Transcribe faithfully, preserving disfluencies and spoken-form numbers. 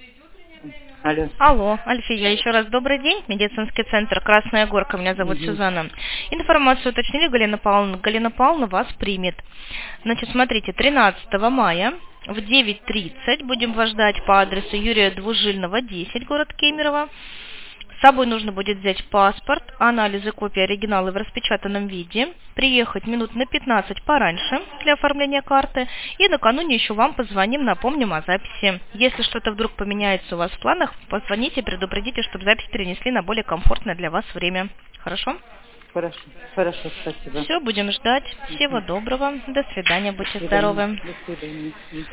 Алло. Алло, Альфия, еще раз добрый день. Медицинский центр Красная Горка, меня зовут Угу. Сюзанна. Информацию уточнили, Галина Павловна. Галина Павловна вас примет. Значит, смотрите, тринадцатого мая в девять тридцать будем вас ждать по адресу Юрия Двужильного, десять, город Кемерово. С собой нужно будет взять паспорт, анализы, копии, оригиналы в распечатанном виде, приехать минут на пятнадцать пораньше для оформления карты, и накануне еще вам позвоним, напомним о записи. Если что-то вдруг поменяется у вас в планах, позвоните, предупредите, чтобы запись перенесли на более комфортное для вас время. Хорошо? Хорошо, хорошо, спасибо. Все, будем ждать. Всего доброго. До свидания, До будьте свидания. здоровы. До свидания.